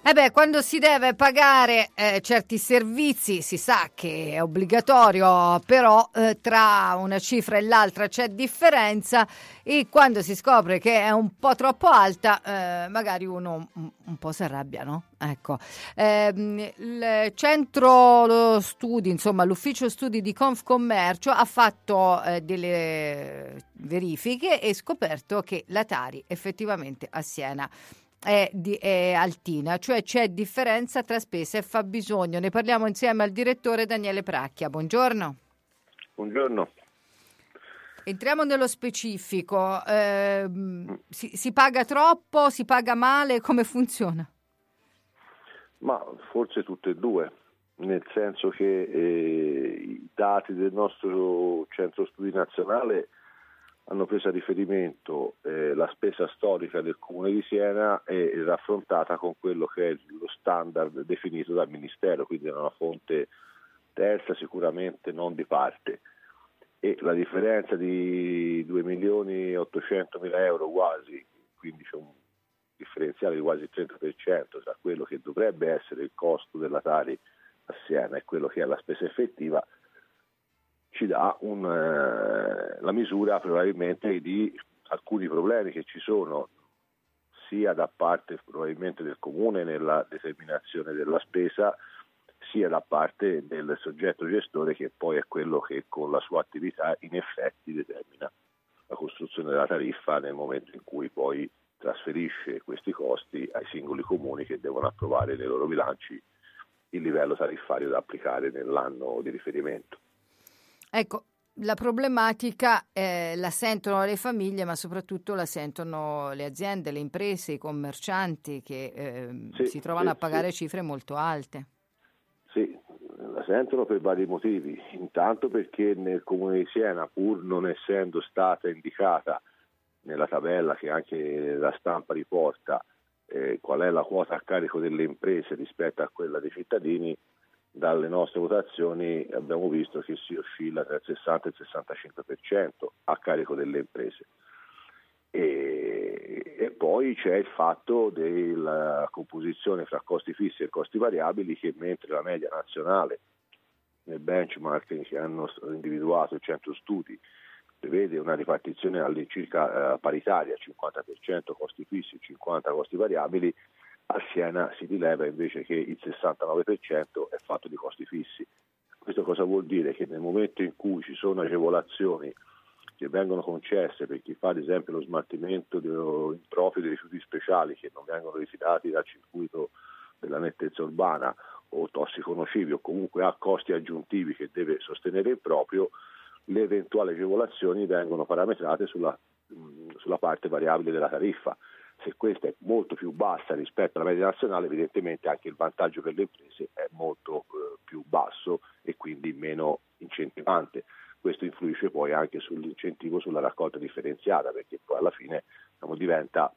Quando si deve pagare certi servizi si sa che è obbligatorio, però tra una cifra e l'altra c'è differenza, e quando si scopre che è un po' troppo alta, magari uno un po' si arrabbia, no? Ecco. Il centro studi, insomma l'ufficio studi di Confcommercio ha fatto delle verifiche e scoperto che la Tari effettivamente a Siena è altina, cioè c'è differenza tra spesa e fabbisogno. Ne parliamo insieme al direttore Daniele Pracchia. Buongiorno. Buongiorno. Entriamo nello specifico. Si paga troppo, si paga male, come funziona? Ma forse tutte e due, nel senso che i dati del nostro centro studi nazionale hanno preso a riferimento la spesa storica del Comune di Siena e raffrontata con quello che è lo standard definito dal Ministero, quindi è una fonte terza, sicuramente non di parte. E la differenza di 2.800.000 euro quasi, quindi c'è un differenziale di quasi il 30% tra quello che dovrebbe essere il costo della Tari a Siena e quello che è la spesa effettiva, ci dà la misura probabilmente di alcuni problemi che ci sono sia da parte probabilmente del Comune nella determinazione della spesa, sia da parte del soggetto gestore, che poi è quello che con la sua attività in effetti determina la costruzione della tariffa nel momento in cui poi trasferisce questi costi ai singoli comuni che devono approvare nei loro bilanci il livello tariffario da applicare nell'anno di riferimento. Ecco, la problematica la sentono le famiglie, ma soprattutto la sentono le aziende, le imprese, i commercianti che si trovano a pagare cifre molto alte. Sì, la sentono per vari motivi. Intanto perché nel Comune di Siena, pur non essendo stata indicata nella tabella che anche la stampa riporta qual è la quota a carico delle imprese rispetto a quella dei cittadini, dalle nostre votazioni abbiamo visto che si oscilla tra il 60 e il 65% a carico delle imprese. E poi c'è il fatto della composizione fra costi fissi e costi variabili, che mentre la media nazionale nel benchmark che hanno individuato il centro studi prevede una ripartizione all'incirca paritaria, 50% costi fissi e 50% costi variabili, a Siena si rileva invece che il 69% è fatto di costi fissi. Questo cosa vuol dire? Che nel momento in cui ci sono agevolazioni che vengono concesse per chi fa ad esempio lo smaltimento in proprio dei rifiuti speciali che non vengono ritirati dal circuito della nettezza urbana, o tossico-nocivi, o comunque ha costi aggiuntivi che deve sostenere in proprio, le eventuali agevolazioni vengono parametrate sulla parte variabile della tariffa. Se questa è molto più bassa rispetto alla media nazionale, evidentemente anche il vantaggio per le imprese è molto più basso e quindi meno incentivante. Questo influisce poi anche sull'incentivo sulla raccolta differenziata, perché poi alla fine diventa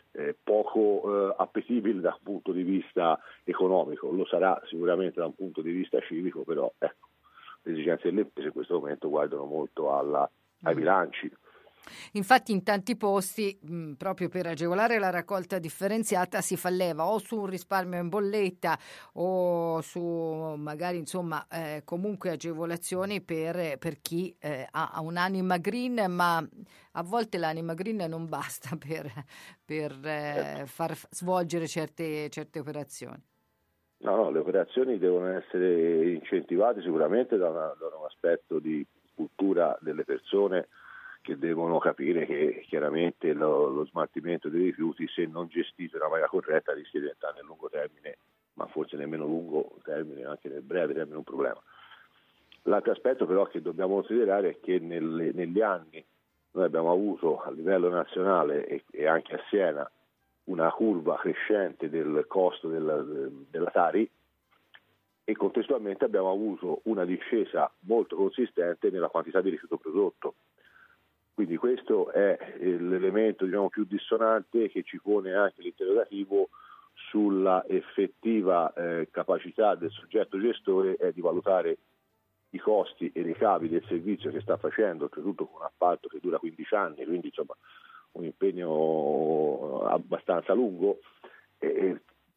poco appetibile da un punto di vista economico. Lo sarà sicuramente da un punto di vista civico, però ecco, le esigenze delle imprese in questo momento guardano molto ai bilanci. Infatti in tanti posti proprio per agevolare la raccolta differenziata si fa leva o su un risparmio in bolletta o su magari comunque agevolazioni per chi ha un'anima green, ma a volte l'anima green non basta per far svolgere certe operazioni. No, le operazioni devono essere incentivate sicuramente da un aspetto di cultura delle persone, che devono capire che chiaramente lo smaltimento dei rifiuti, se non gestito in una maniera corretta, rischia di diventare nel lungo termine, ma forse nemmeno lungo termine, anche nel breve termine, un problema. L'altro aspetto però che dobbiamo considerare è che negli anni noi abbiamo avuto a livello nazionale e anche a Siena una curva crescente del costo della Tari, e contestualmente abbiamo avuto una discesa molto consistente nella quantità di rifiuto prodotto. Quindi questo è l'elemento più dissonante, che ci pone anche l'interrogativo sulla effettiva capacità del soggetto gestore di valutare i costi e i ricavi del servizio che sta facendo, oltretutto con un appalto che dura 15 anni, quindi un impegno abbastanza lungo, però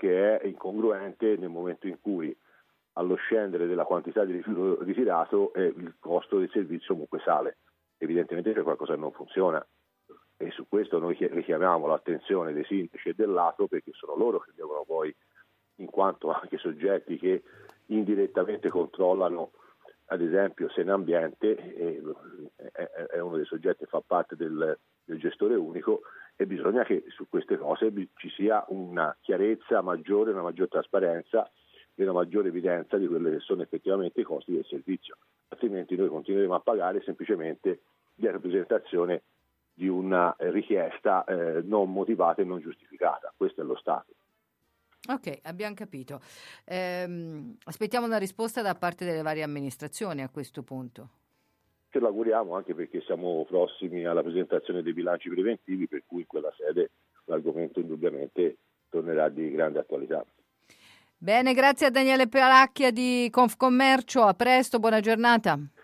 che è incongruente nel momento in cui allo scendere della quantità di rifiuto ritirato il costo del servizio comunque sale. Evidentemente c'è qualcosa che non funziona e su questo noi richiamiamo l'attenzione dei sindaci e dell'ATO, perché sono loro che devono poi, in quanto anche soggetti che indirettamente controllano ad esempio Senambiente, è uno dei soggetti che fa parte del gestore unico, e bisogna che su queste cose ci sia una chiarezza maggiore, una maggior trasparenza e una maggiore evidenza di quelli che sono effettivamente i costi del servizio, altrimenti noi continueremo a pagare semplicemente di rappresentazione di una richiesta non motivata e non giustificata. Questo è lo Stato. Ok, abbiamo capito. Aspettiamo una risposta da parte delle varie amministrazioni a questo punto. Ce l'auguriamo, anche perché siamo prossimi alla presentazione dei bilanci preventivi, per cui in quella sede l'argomento indubbiamente tornerà di grande attualità. Bene, grazie a Daniele Palacchia di Confcommercio, a presto, buona giornata.